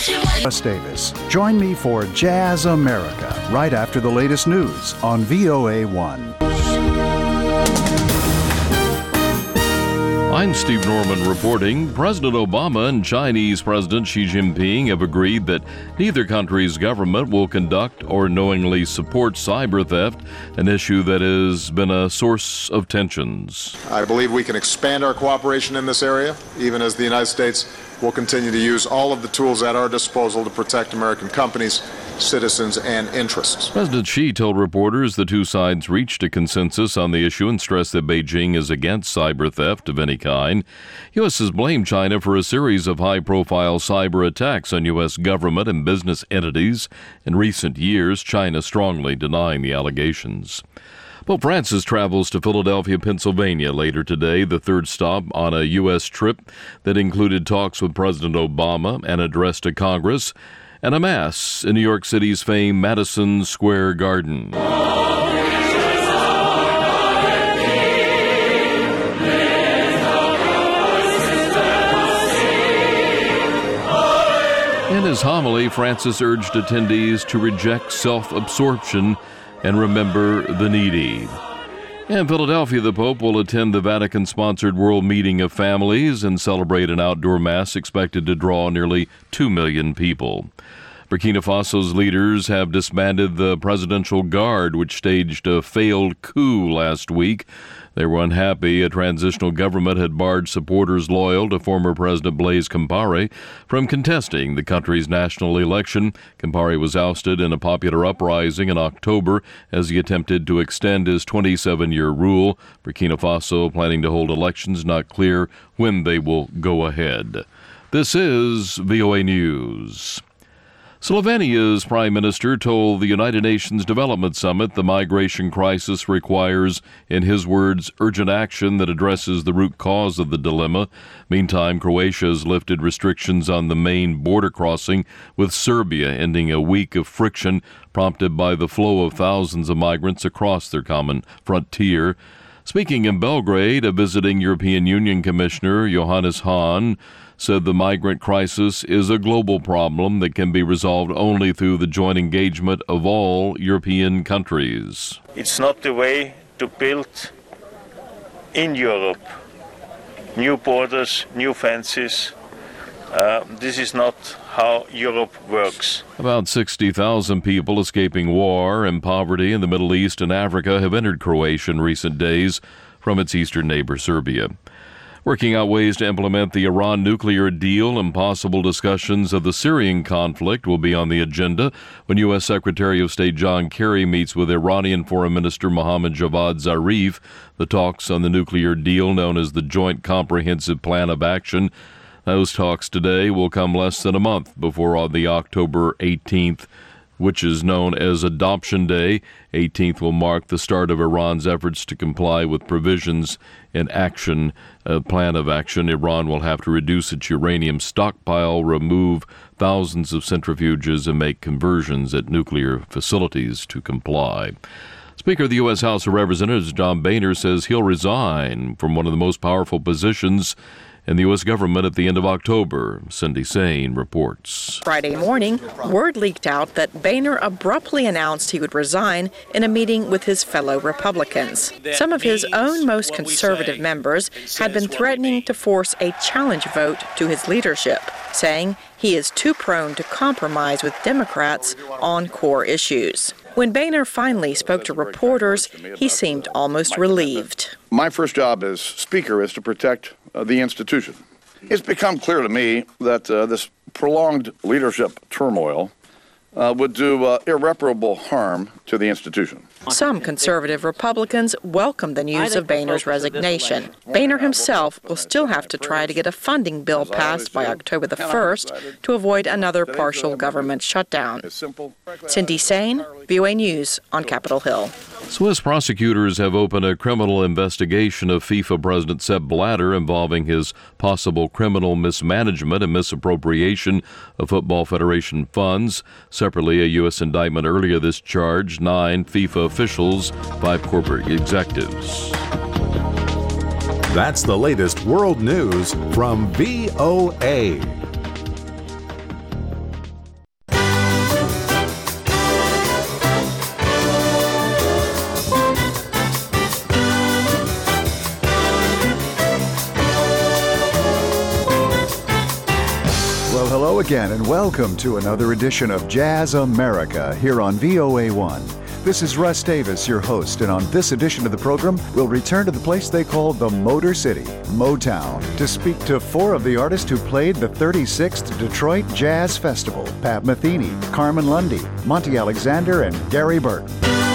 Russ Davis. Join me for Jazz America right after the latest news on VOA1. I'm Steve Norman reporting. President Obama and Chinese President Xi Jinping have agreed that neither country's government will conduct or knowingly support cyber theft, an issue that has been a source of tensions. I believe we can expand our cooperation in this area, even as the United States will continue to use all of the tools at our disposal to protect American companies, citizens, and interests. President Xi told reporters the two sides reached a consensus on the issue and stressed that Beijing is against cyber theft of any kind. U.S. has blamed China for a series of high-profile cyber attacks on U.S. government and business entities in recent years, China strongly denying the allegations. Pope Francis travels to Philadelphia, Pennsylvania later today, the third stop on a U.S. trip that included talks with President Obama, an address to Congress, and a Mass in New York City's famed Madison Square Garden. In his homily, Francis urged attendees to reject self-absorption and remember the needy. In Philadelphia, the Pope will attend the Vatican-sponsored World Meeting of Families and celebrate an outdoor mass expected to draw nearly 2 million people. Burkina Faso's leaders have disbanded the Presidential Guard, which staged a failed coup last week. They were unhappy a transitional government had barred supporters loyal to former President Blaise Compaoré from contesting the country's national election. Compaoré was ousted in a popular uprising in October as he attempted to extend his 27-year rule. Burkina Faso planning to hold elections, not clear when they will go ahead. This is VOA News. Slovenia's prime minister told the United Nations Development Summit the migration crisis requires, in his words, urgent action that addresses the root cause of the dilemma. Meantime, Croatia has lifted restrictions on the main border crossing with Serbia, ending a week of friction prompted by the flow of thousands of migrants across their common frontier. Speaking in Belgrade, a visiting European Union Commissioner, Johannes Hahn, said the migrant crisis is a global problem that can be resolved only through the joint engagement of all European countries. It's not the way to build in Europe new borders, new fences. This is not how Europe works. About 60,000 people escaping war and poverty in the Middle East and Africa have entered Croatia in recent days from its eastern neighbor Serbia. Working out ways to implement the Iran nuclear deal and possible discussions of the Syrian conflict will be on the agenda when U.S. Secretary of State John Kerry meets with Iranian Foreign Minister Mohammad Javad Zarif. The talks on the nuclear deal, known as the Joint Comprehensive Plan of Action, those talks today will come less than a month before the October 18th, which is known as Adoption Day. 18th will mark the start of Iran's efforts to comply with provisions in action, plan of action. Iran will have to reduce its uranium stockpile, remove thousands of centrifuges, and make conversions at nuclear facilities to comply. Speaker of the U.S. House of Representatives John Boehner says he'll resign from one of the most powerful positions in the U.S. government at the end of October. Cindy Sain reports. Friday morning, word leaked out that Boehner abruptly announced he would resign in a meeting with his fellow Republicans. Some of his own most conservative members had been threatening to force a challenge vote to his leadership, saying he is too prone to compromise with Democrats on core issues. When Boehner finally spoke to reporters, he seemed almost relieved. My first job as Speaker is to protect the institution. It's become clear to me that this prolonged leadership turmoil would do irreparable harm to the institution. Some conservative Republicans welcome the news of Boehner's resignation. Boehner himself will still have to try to get a funding bill passed by October the 1st to avoid another partial government shutdown. Cindy Sain, VOA News on Capitol Hill. Swiss prosecutors have opened a criminal investigation of FIFA President Sepp Blatter involving his possible criminal mismanagement and misappropriation of Football Federation funds. Separately, a U.S. indictment earlier this charged 9 FIFA officials, 5 corporate executives. That's the latest world news from VOA. Hello again, and welcome to another edition of Jazz America here on VOA1. This is Russ Davis, your host, and on this edition of the program, we'll return to the place they call the Motor City, Motown, to speak to four of the artists who played the 36th Detroit Jazz Festival: Pat Metheny, Carmen Lundy, Monty Alexander, and Gary Burton.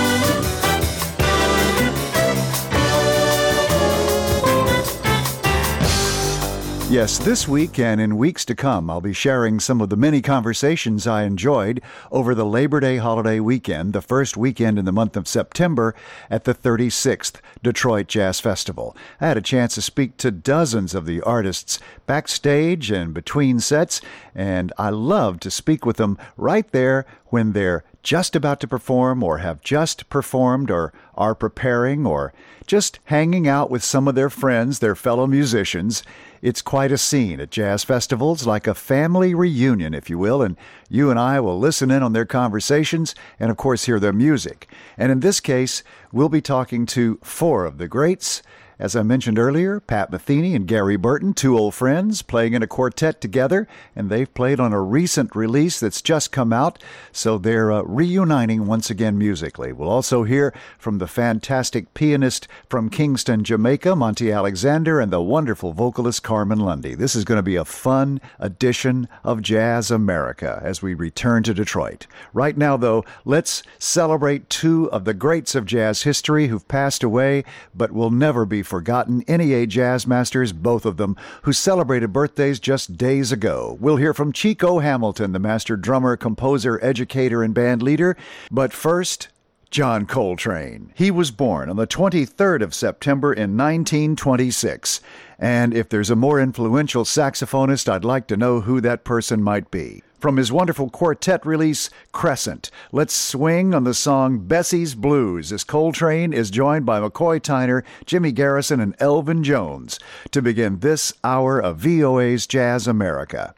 Yes, this week and in weeks to come, I'll be sharing some of the many conversations I enjoyed over the Labor Day holiday weekend, the first weekend in the month of September, at the 36th Detroit Jazz Festival. I had a chance to speak to dozens of the artists backstage and between sets, and I love to speak with them right there when they're just about to perform or have just performed or are preparing or just hanging out with some of their friends, their fellow musicians. It's quite a scene at jazz festivals, like a family reunion, if you will, and you and I will listen in on their conversations and, of course, hear their music. And in this case, we'll be talking to four of the greats. As I mentioned earlier, Pat Metheny and Gary Burton, two old friends, playing in a quartet together, and they've played on a recent release that's just come out, so they're reuniting once again musically. We'll also hear from the fantastic pianist from Kingston, Jamaica, Monty Alexander, and the wonderful vocalist Carmen Lundy. This is going to be a fun edition of Jazz America as we return to Detroit. Right now, though, let's celebrate two of the greats of jazz history who've passed away, but will never be forgotten. NEA Jazz Masters, both of them, who celebrated birthdays just days ago. We'll hear from Chico Hamilton, the master drummer, composer, educator, and band leader. But first, John Coltrane. He was born on the 23rd of September in 1926. And if there's a more influential saxophonist, I'd like to know who that person might be. From his wonderful quartet release, Crescent, let's swing on the song Bessie's Blues as Coltrane is joined by McCoy Tyner, Jimmy Garrison, and Elvin Jones to begin this hour of VOA's Jazz America.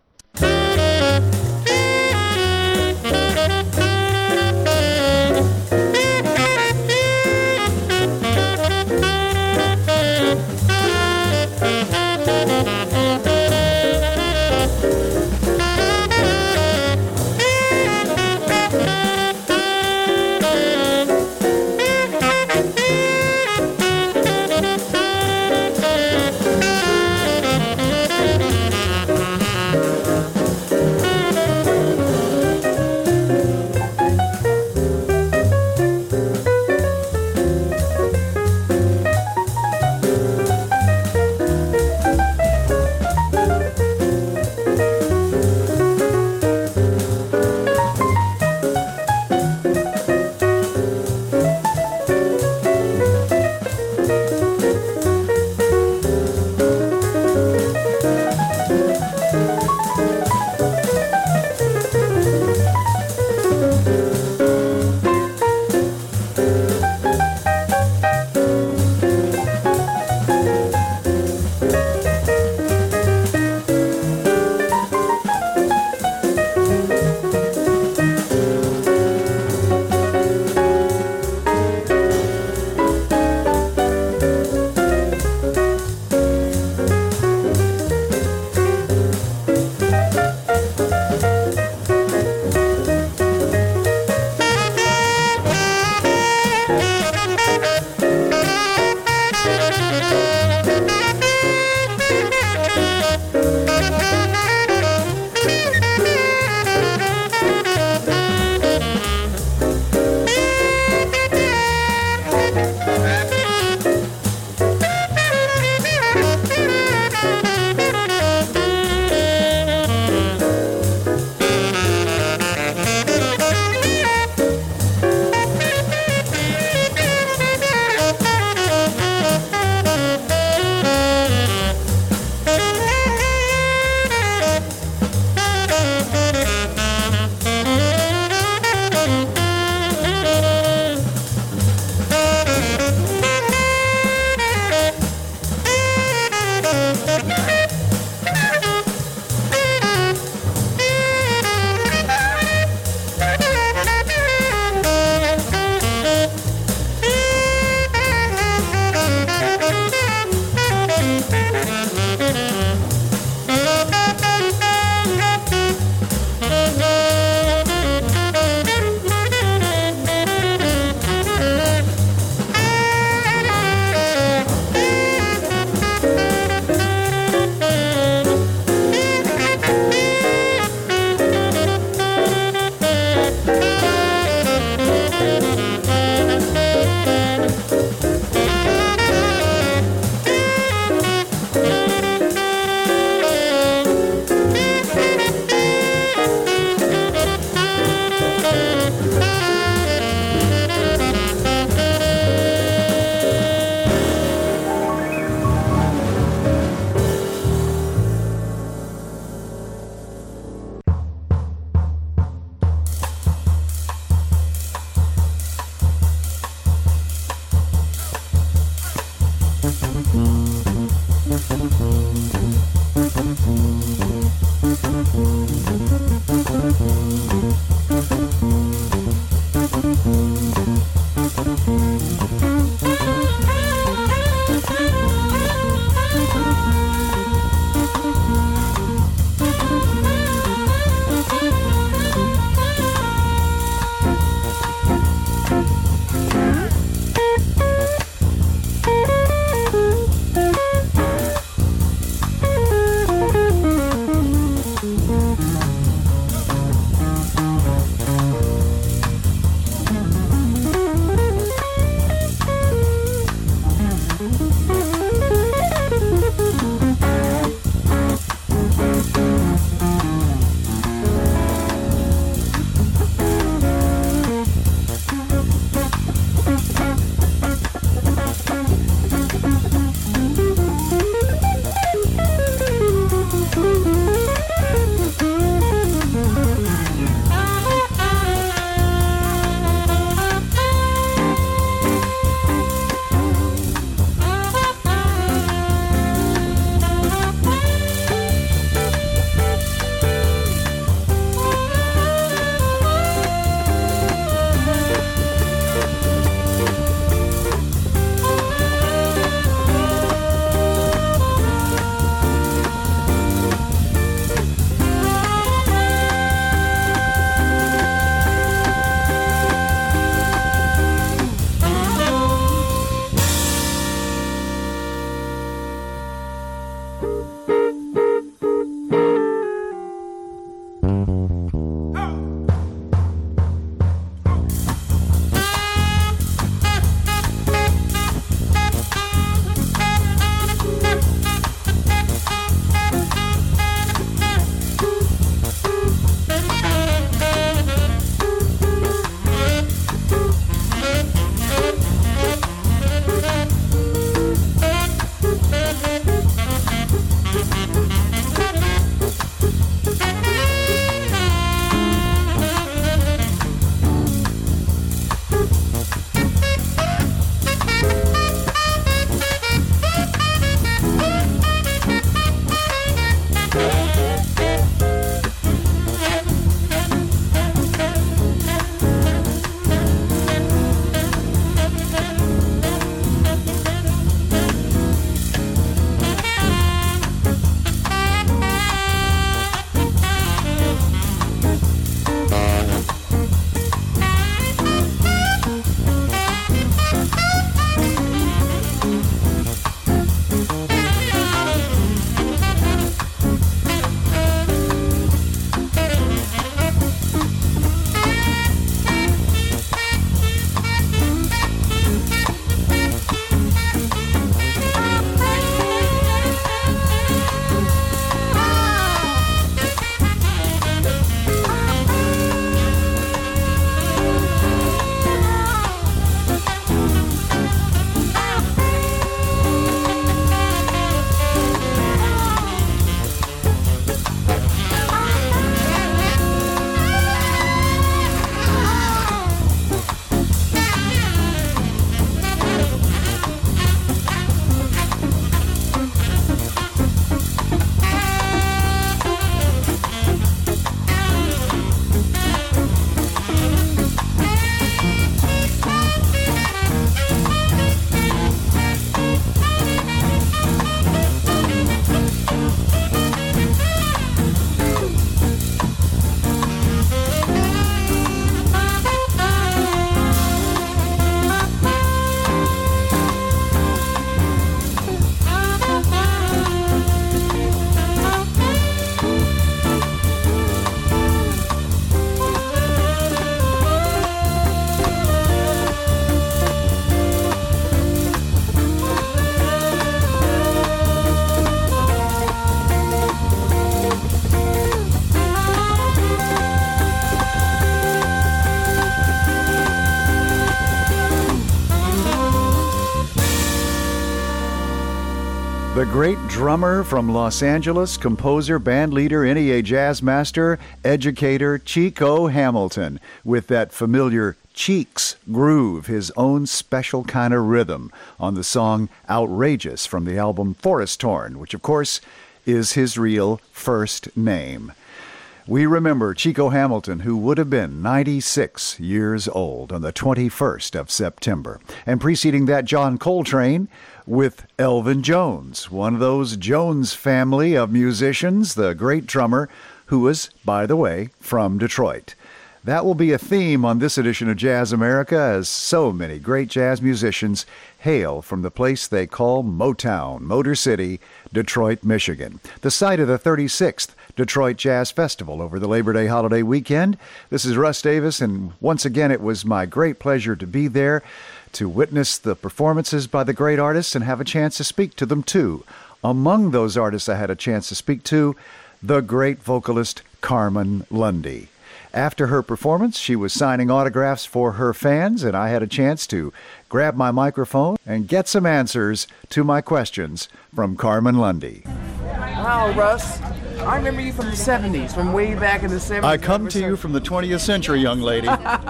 The great drummer from Los Angeles, composer, band leader, NEA jazz master, educator, Chico Hamilton, with that familiar Cheeks groove, his own special kind of rhythm on the song Outrageous from the album Forest Torn, which of course is his real first name. We remember Chico Hamilton, who would have been 96 years old on the 21st of September. And preceding that, John Coltrane with Elvin Jones, one of those Jones family of musicians, the great drummer who was, by the way, from Detroit. That will be a theme on this edition of Jazz America, as so many great jazz musicians hail from the place they call Motown, Motor City, Detroit, Michigan, the site of the 36th Detroit Jazz Festival over the Labor Day holiday weekend. This is Russ Davis, and once again it was my great pleasure to be there to witness the performances by the great artists and have a chance to speak to them too. Among those artists I had a chance to speak to, the great vocalist Carmen Lundy. After her performance, she was signing autographs for her fans, and I had a chance to grab my microphone and get some answers to my questions from Carmen Lundy. Wow, Russ. I remember you from the 70s, from way back in the 70s. I come to you from the 20th century, young lady.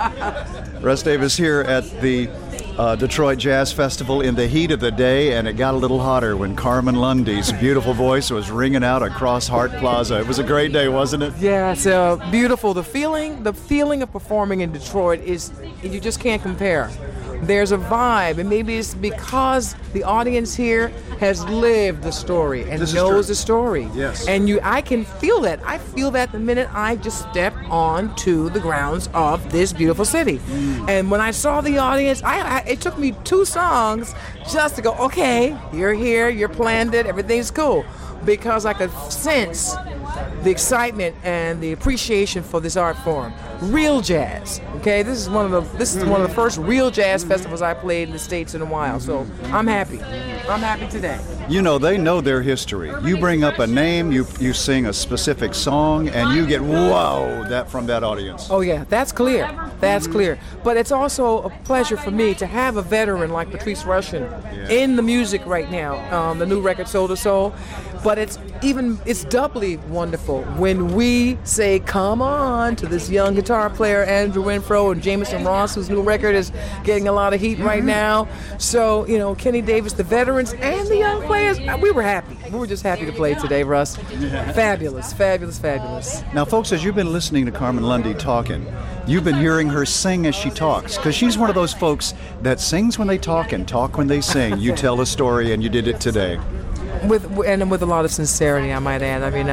Russ Davis here at the Detroit Jazz Festival in the heat of the day, and it got a little hotter when Carmen Lundy's beautiful voice was ringing out across Hart Plaza. It was a great day, wasn't it? Yeah, it's beautiful. The feeling of performing in Detroit is, you just can't compare. There's a vibe, and maybe it's because the audience here has lived the story and knows the story. Yes. And I can feel that. I feel that the minute I just step onto the grounds of this beautiful city. And when I saw the audience, it took me 2 songs just to go, okay, you're here, you're planned it, everything's cool. Because I could sense the excitement and the appreciation for this art form. Real jazz. Okay, this is one of the first real jazz festivals I played in the States in a while. So I'm happy. I'm happy today. You know, they know their history. You bring up a name, you sing a specific song, and you get whoa from that audience. Oh yeah, that's clear. That's clear. But it's also a pleasure for me to have a veteran like Patrice Rushen in the music right now. The new record Soul to Soul. But it's doubly wonderful when we say come on to this young guitar player Andrew Winfro and Jameson Ross, whose new record is getting a lot of heat right now. So, Kenny Davis, the veterans and the young players, we were happy. We were just happy to play today, Russ. Fabulous, fabulous, fabulous. Now, folks, as you've been listening to Carmen Lundy talking, you've been hearing her sing as she talks, because she's one of those folks that sings when they talk and talk when they sing. You tell a story, and you did it today. With a lot of sincerity, I might add. I mean,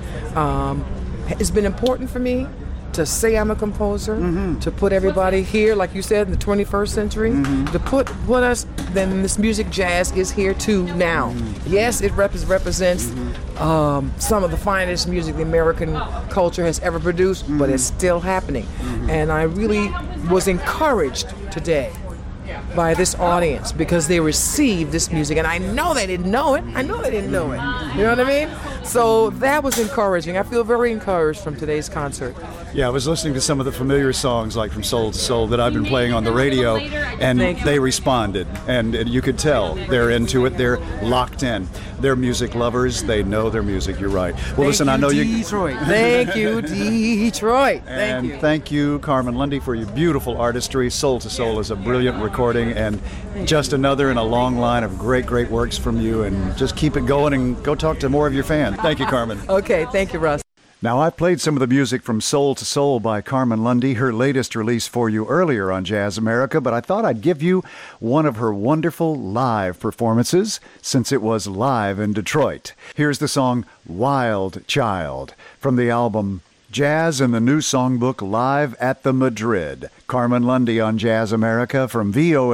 it's been important for me to say I'm a composer, to put everybody here, like you said, in the 21st century, to put us, then this music jazz is here too now. Yes, it represents some of the finest music the American culture has ever produced, but it's still happening. And I really was encouraged today by this audience because they received this music, and I know they didn't know it. You know what I mean? So that was encouraging. I feel very encouraged from today's concert. Yeah, I was listening to some of the familiar songs like from Soul to Soul that I've been playing on the radio, and they responded, and you could tell they're into it. They're locked in. They're music lovers. They know their music. You're right. Well, listen, I know Detroit. Thank you, Detroit. Thank you, Carmen Lundy, for your beautiful artistry. Soul to Soul is a brilliant recording, and just another in a long line of great works from you. And just keep it going and go talk to more of your fans. Thank you, Carmen. Okay, thank you, Russ. Now, I played some of the music from Soul to Soul by Carmen Lundy, her latest release for you earlier on Jazz America, but I thought I'd give you one of her wonderful live performances since it was live in Detroit. Here's the song Wild Child from the album Jazz in the New Songbook Live at the Madrid. Carmen Lundy on Jazz America from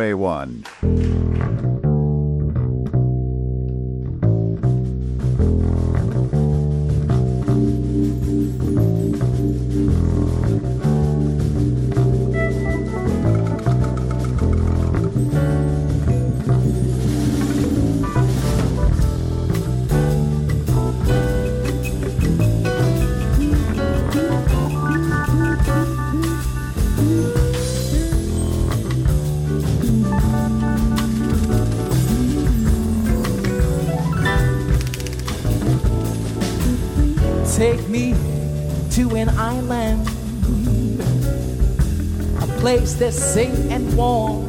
VOA1. island, a place that's safe and warm,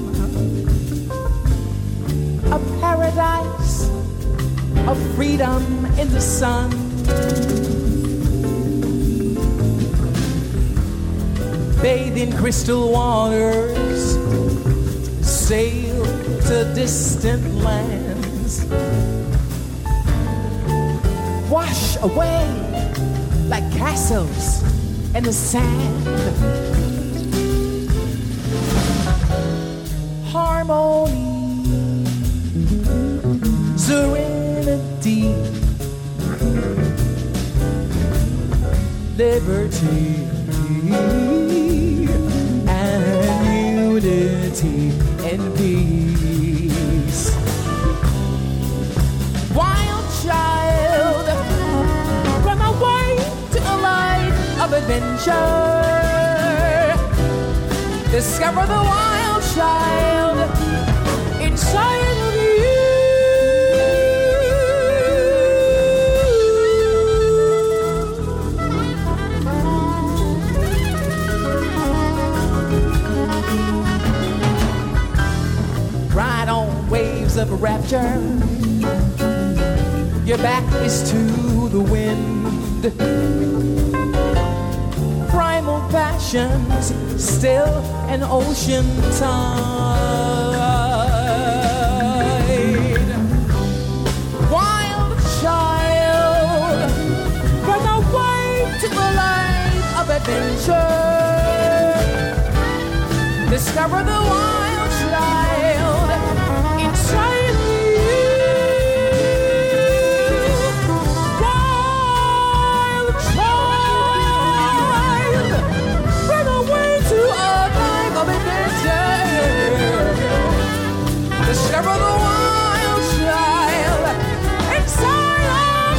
a paradise of freedom in the sun. Bathe in crystal waters, sail to distant lands, wash away like castles in the sand. Harmony, serenity, liberty, and unity and peace. Wild child, run away to a life of adventure. Discover the wild child inside of you. Ride on waves of rapture. Your back is to the wind. Primal passions, still an ocean tide. Wild child, run away to a life of adventure. Discover the wild child inside of you. Wild child, run away to a life of adventure. Discover the wild child inside of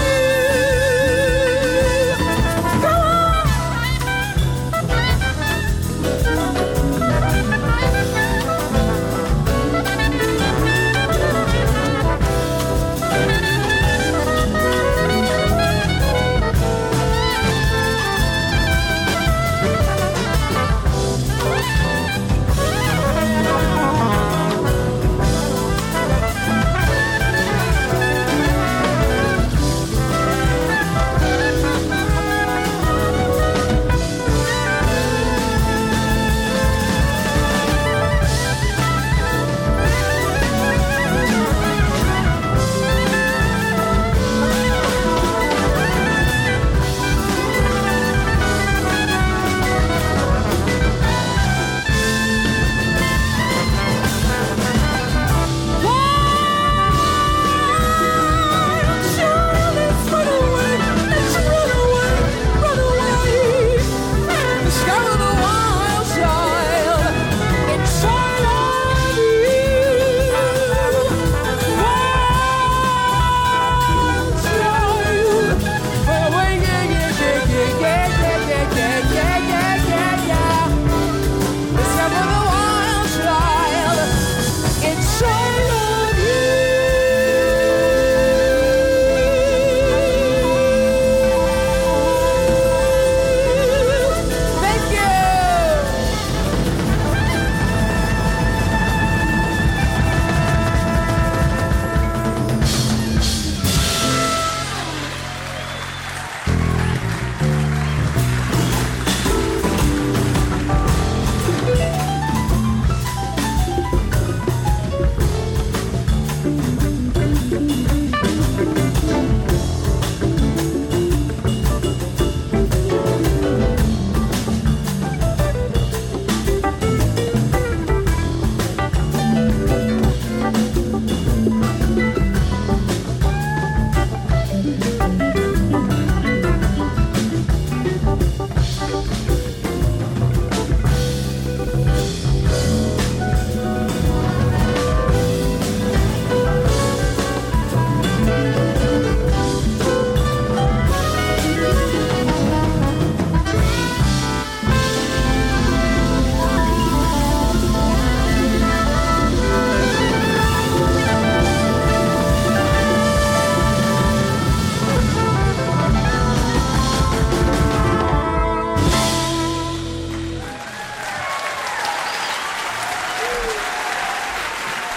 you. Come on.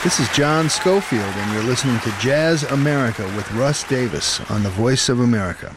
This is John Schofield, and you're listening to Jazz America with Russ Davis on the Voice of America.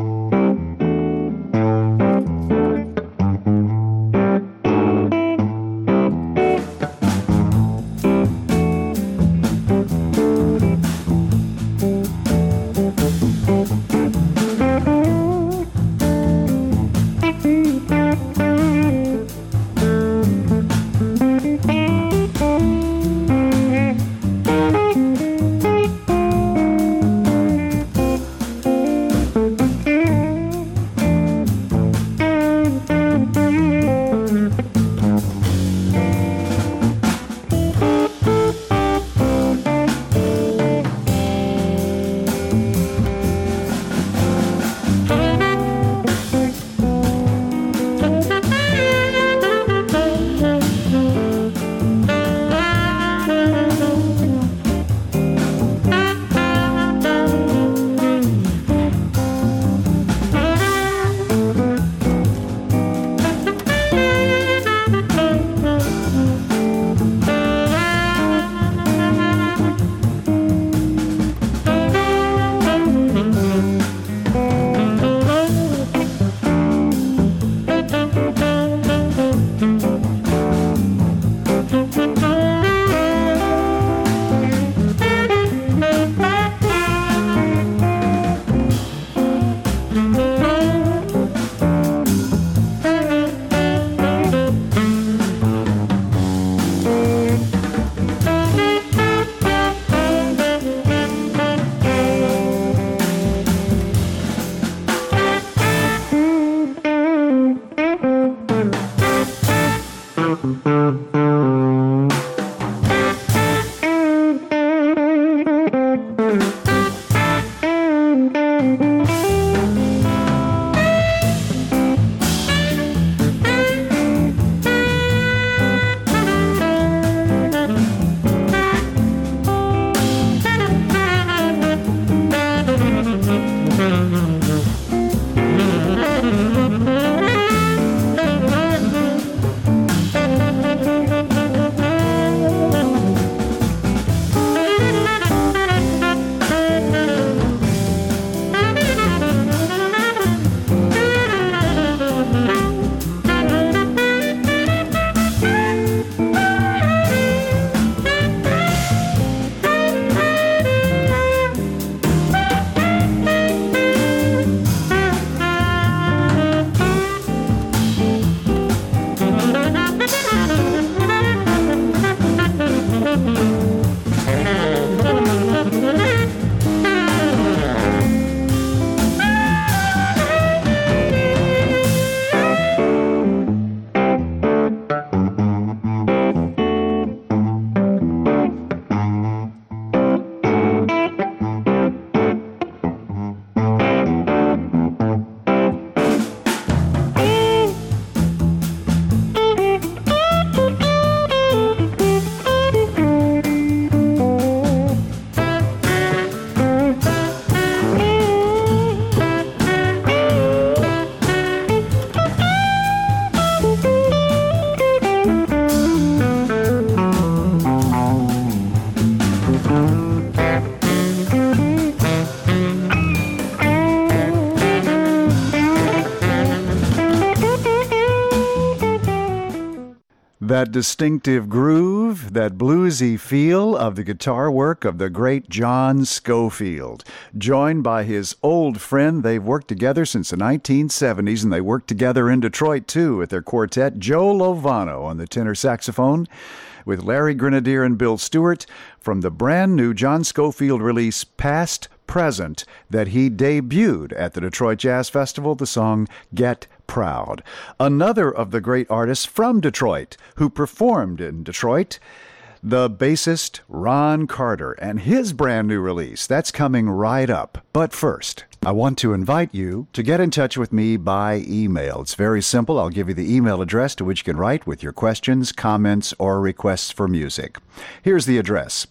That distinctive groove, that bluesy feel of the guitar work of the great John Schofield. Joined by his old friend, they've worked together since the 1970s, and they worked together in Detroit, too, with their quartet, Joe Lovano on the tenor saxophone, with Larry Grenadier and Bill Stewart, from the brand new John Schofield release, Past Present, that he debuted at the Detroit Jazz Festival, the song Get Proud. Another of the great artists from Detroit who performed in Detroit, the bassist Ron Carter, and his brand new release. That's coming right up. But first, I want to invite you to get in touch with me by email. It's very simple. I'll give you the email address to which you can write with your questions, comments, or requests for music. Here's the address: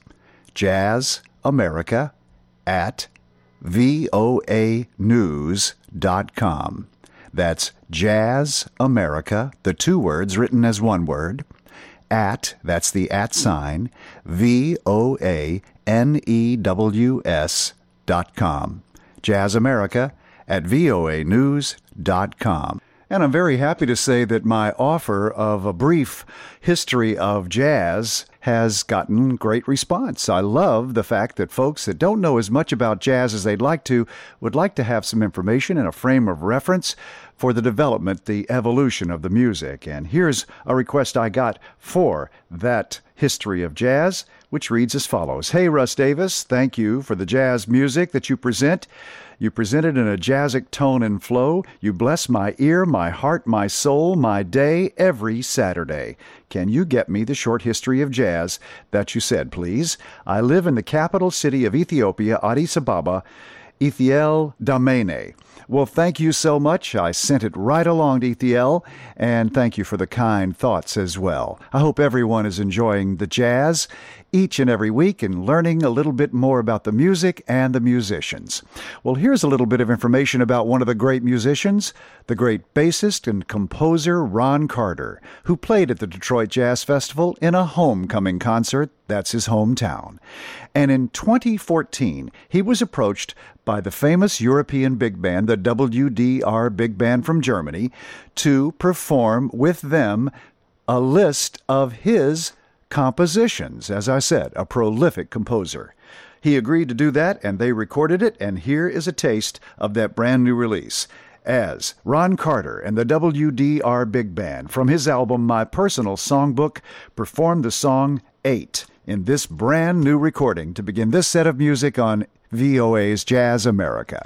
jazzamerica@voanews.com. That's Jazz America, the two words written as one word, that's the @ sign, voanews.com. Jazz America at voanews.com. And I'm very happy to say that my offer of a brief history of jazz has gotten great response. I love the fact that folks that don't know as much about jazz as they'd like to would like to have some information and a frame of reference for the development, the evolution of the music. And here's a request I got for that history of jazz, which reads as follows. Hey, Russ Davis, thank you for the jazz music that you present. You present it in a jazzic tone and flow. You bless my ear, my heart, my soul, my day, every Saturday. Can you get me the short history of jazz that you said, please? I live in the capital city of Ethiopia, Addis Ababa, Ethiel Damene. Well, thank you so much. I sent it right along to Ethiel, and thank you for the kind thoughts as well. I hope everyone is enjoying the jazz each and every week and learning a little bit more about the music and the musicians. Well, here's a little bit of information about one of the great musicians, the great bassist and composer Ron Carter, who played at the Detroit Jazz Festival in a homecoming concert. That's his hometown. And in 2014, he was approached by the famous European big band, the WDR Big Band from Germany, to perform with them a list of his compositions. As I said, a prolific composer. He agreed to do that, and they recorded it, and here is a taste of that brand new release. As Ron Carter and the WDR Big Band, from his album My Personal Songbook, performed the song 8 in this brand new recording to begin this set of music on VOA's Jazz America.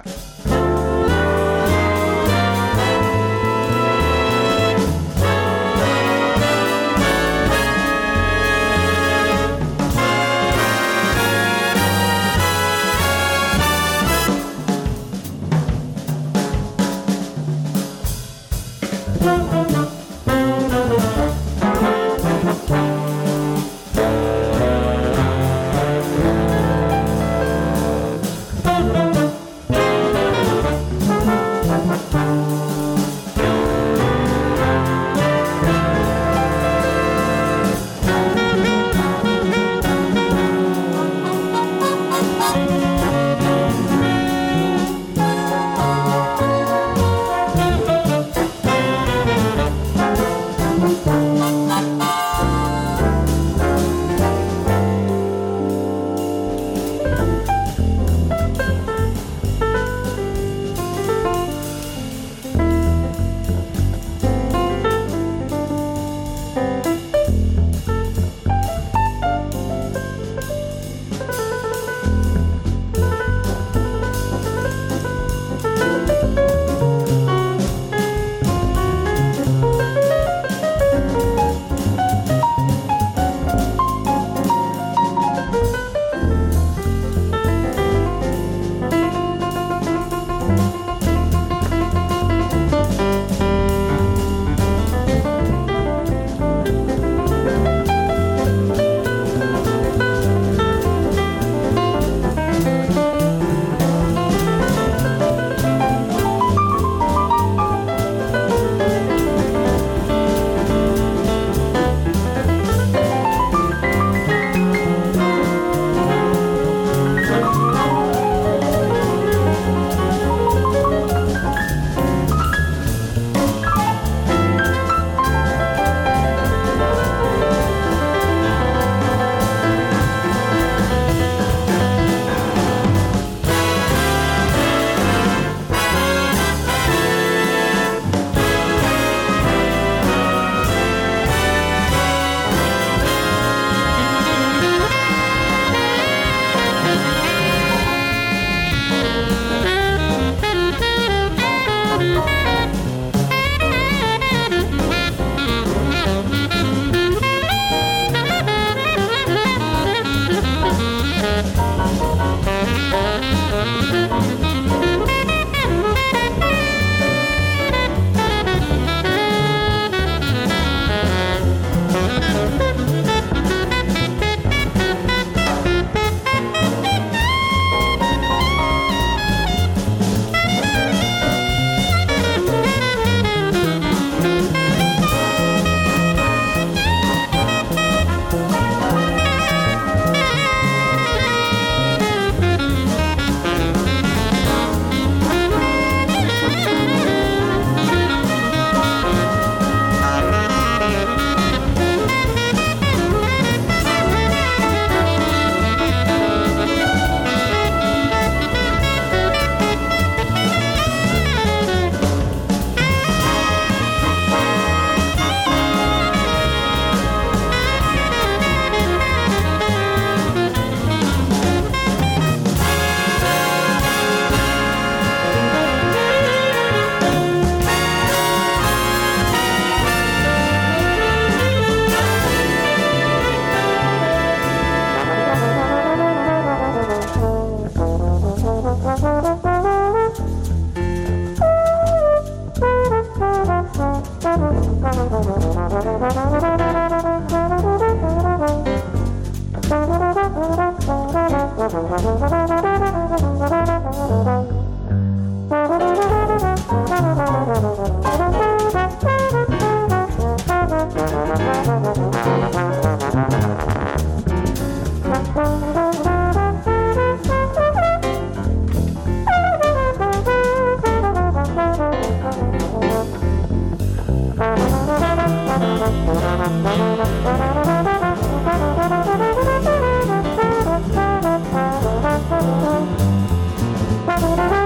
Thank you.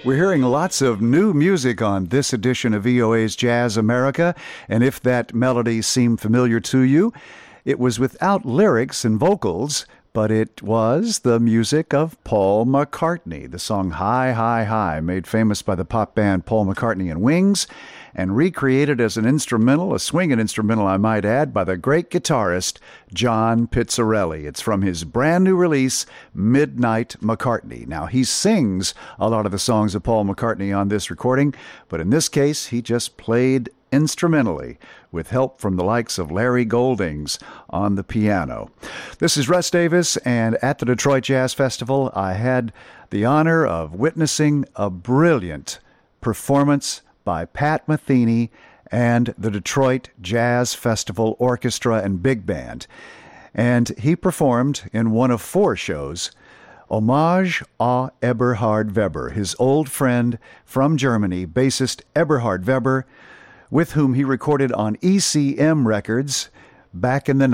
We're hearing lots of new music on this edition of VOA's Jazz America, and if that melody seemed familiar to you, it was without lyrics and vocals, but it was the music of Paul McCartney. The song High, High, High, made famous by the pop band Paul McCartney and Wings, and recreated as an instrumental, a swinging instrumental, I might add, by the great guitarist John Pizzarelli. It's from his brand new release, Midnight McCartney. Now, he sings a lot of the songs of Paul McCartney on this recording, but in this case, he just played instrumentally with help from the likes of Larry Goldings on the piano. This is Russ Davis, and at the Detroit Jazz Festival, I had the honor of witnessing a brilliant performance by Pat Metheny and the Detroit Jazz Festival Orchestra and Big Band. And he performed in one of 4 shows, Hommage à Eberhard Weber, his old friend from Germany, bassist Eberhard Weber, with whom he recorded on ECM Records back in the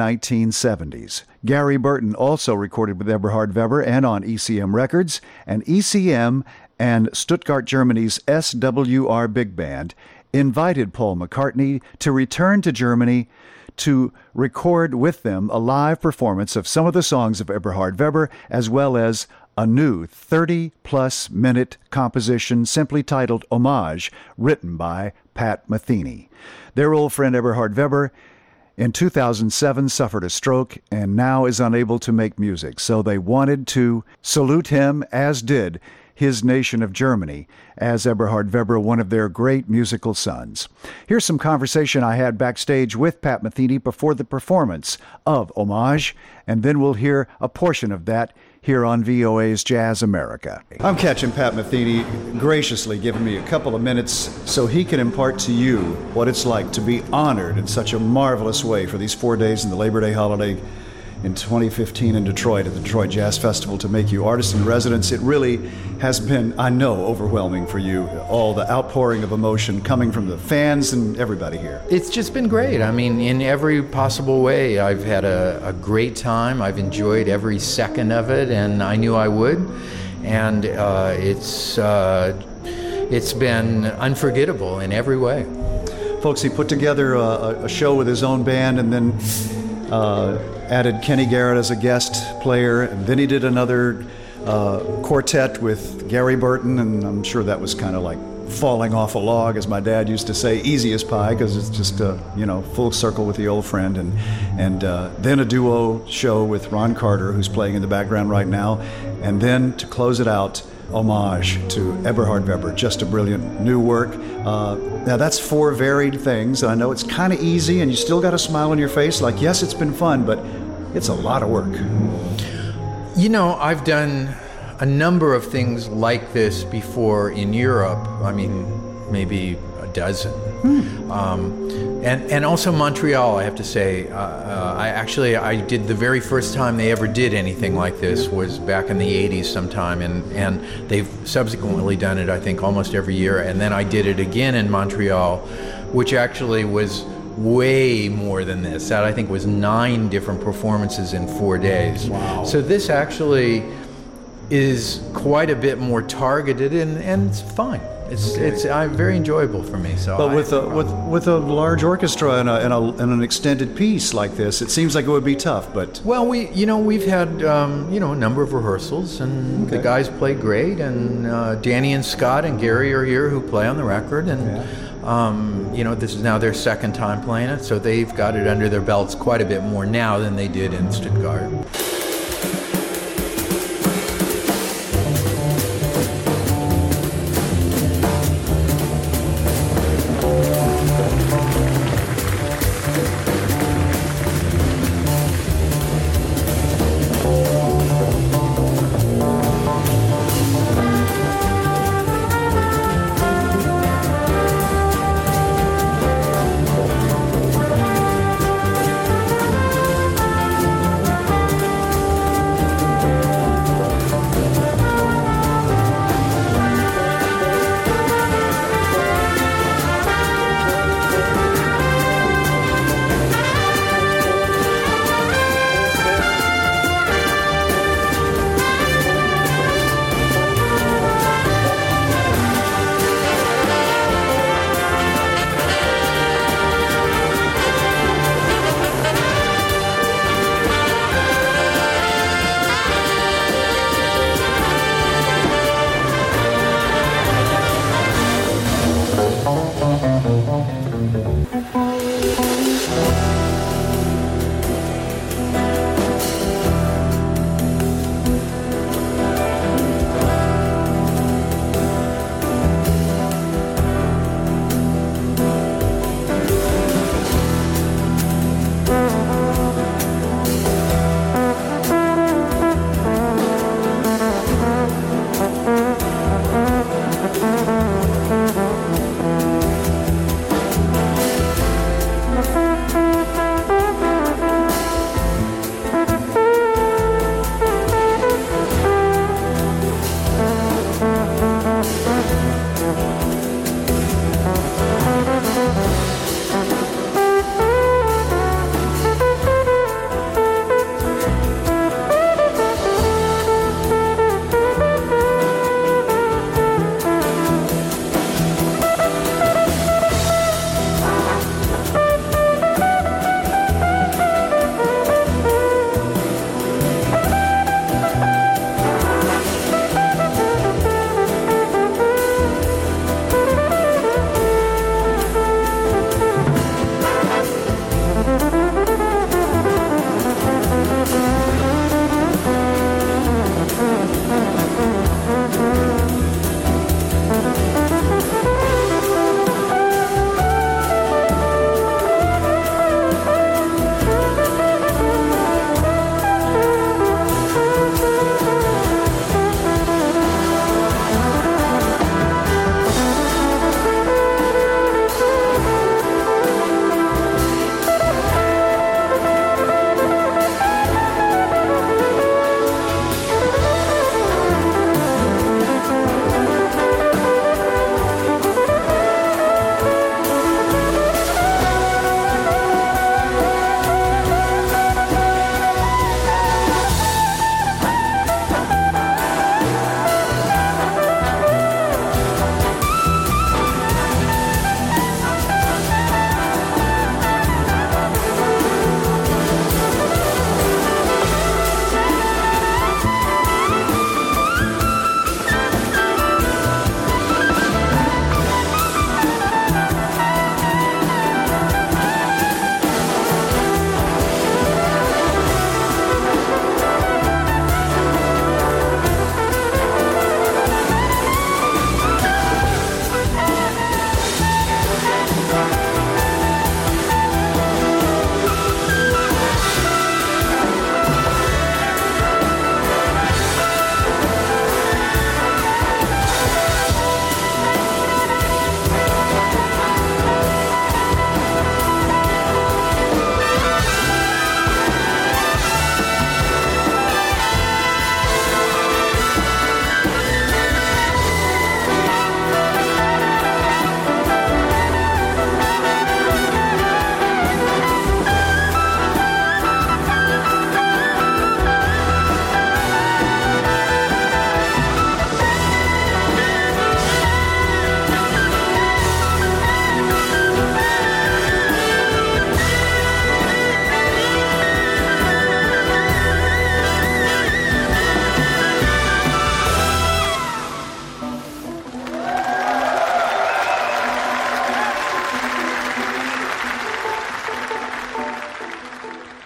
1970s. Gary Burton also recorded with Eberhard Weber and on ECM Records, and ECM and Stuttgart, Germany's SWR Big Band invited Paul McCartney to return to Germany to record with them a live performance of some of the songs of Eberhard Weber, as well as a new 30-plus minute composition simply titled Hommage, written by Pat Metheny. Their old friend Eberhard Weber in 2007 suffered a stroke and now is unable to make music, so they wanted to salute him, as did his nation of Germany, as Eberhard Weber, one of their great musical sons. Here's some conversation I had backstage with Pat Metheny before the performance of Hommage, and then we'll hear a portion of that here on VOA's Jazz America. I'm catching Pat Metheny graciously giving me a couple of minutes so he can impart to you what it's like to be honored in such a marvelous way for these 4 days in the Labor Day holiday in 2015 in Detroit at the Detroit Jazz Festival, to make you artist in residence. It really has been, I know, overwhelming for you, all the outpouring of emotion coming from the fans and everybody here. It's just been great. I mean, in every possible way, I've had a great time. I've enjoyed every second of it, and I knew I would. And it's been unforgettable in every way. Folks, he put together a show with his own band, and then added Kenny Garrett as a guest player, and then he did another quartet with Gary Burton, and I'm sure that was kind of like falling off a log, as my dad used to say, easy as pie, because it's just full circle with the old friend, and then a duo show with Ron Carter, who's playing in the background right now, and then to close it out, Hommage to Eberhard Weber. Just a brilliant new work. Now that's 4 varied things. I know it's kind of easy and you still got a smile on your face, like, yes, it's been fun, but it's a lot of work. You know, I've done a number of things like this before in Europe. I mean, maybe a dozen. And also Montreal, I have to say. I did the very first time they ever did anything like this was back in the 80s sometime, and they've subsequently done it, I think, almost every year. And then I did it again in Montreal, which actually was way more than this. That, I think, was 9 different performances in 4 days. Wow. So this actually is quite a bit more targeted, and it's fine. It's very enjoyable for me. So, but with a large orchestra and an extended piece like this, it seems like it would be tough. But we've had a number of rehearsals, and the guys play great. And Danny and Scott and Gary are here, who play on the record, and this is now their second time playing it, so they've got it under their belts quite a bit more now than they did in Stuttgart.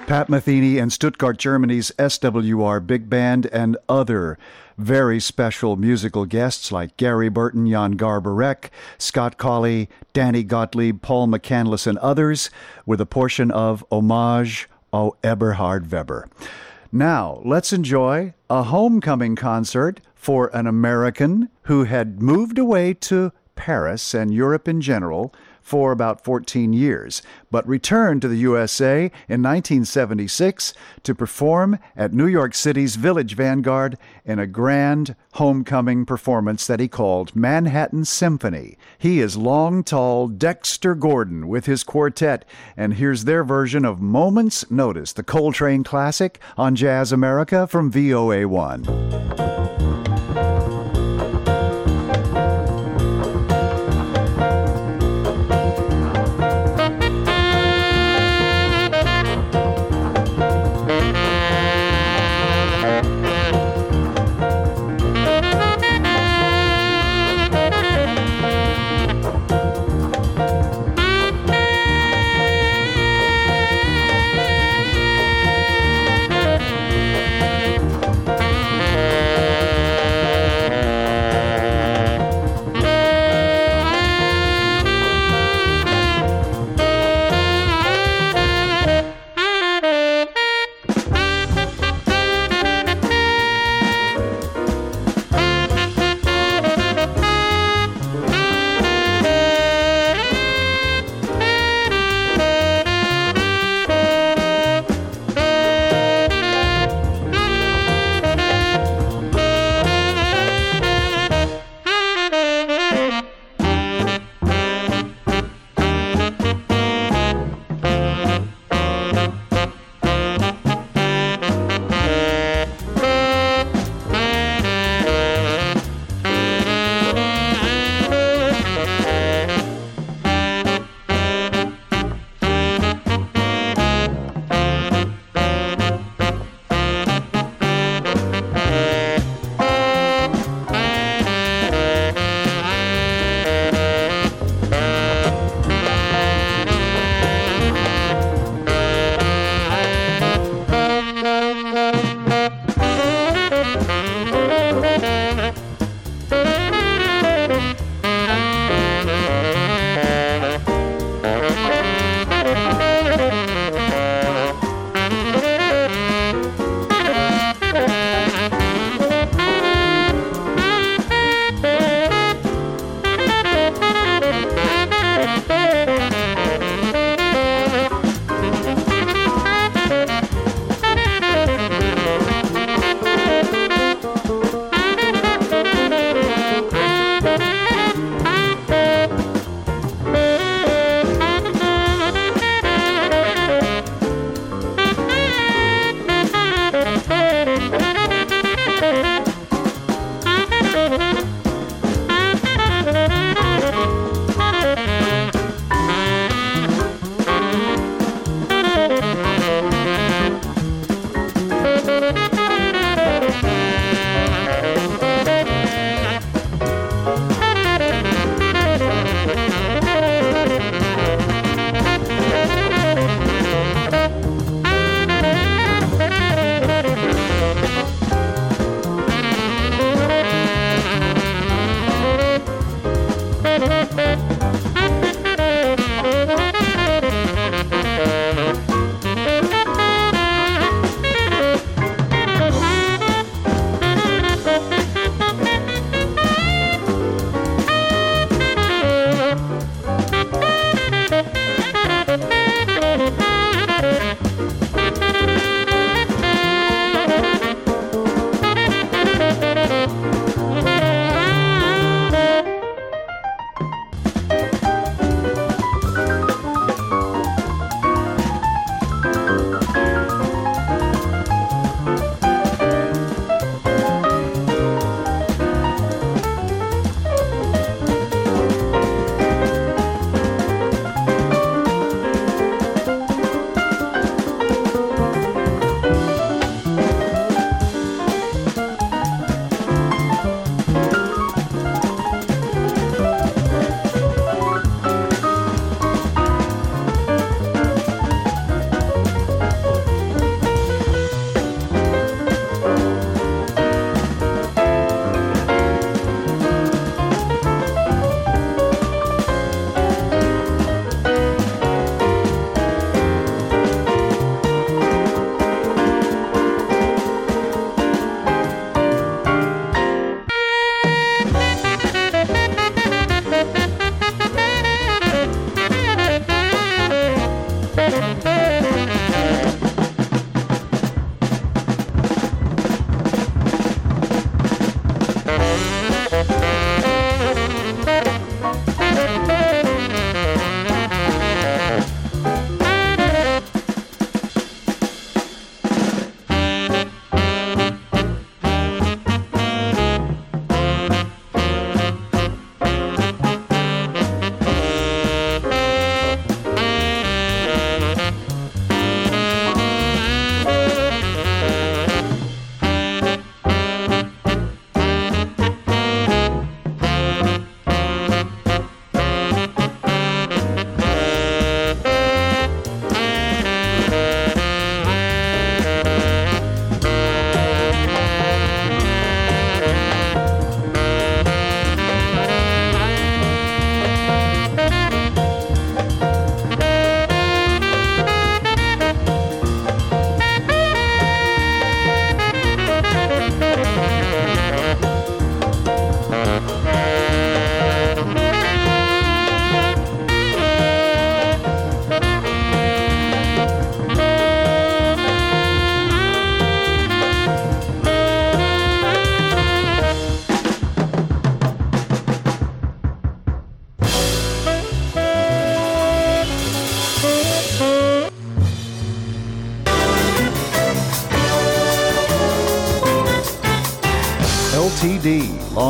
Pat Metheny and Stuttgart, Germany's SWR Big Band, and other very special musical guests like Gary Burton, Jan Garbarek, Scott Colley, Danny Gottlieb, Paul McCandless, and others, with a portion of Hommage au Eberhard Weber. Now, let's enjoy a homecoming concert for an American who had moved away to Paris and Europe in general for about 14 years, but returned to the USA in 1976 to perform at New York City's Village Vanguard in a grand homecoming performance that he called Manhattan Symphony. He is long, tall Dexter Gordon with his quartet, and here's their version of Moment's Notice, the Coltrane classic on Jazz America from VOA1.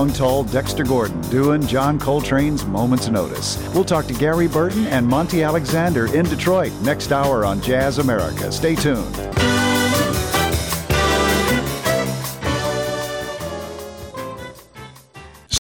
long, tall Dexter Gordon doing John Coltrane's Moment's Notice. We'll talk to Gary Burton and Monty Alexander in Detroit next hour on Jazz America. Stay tuned.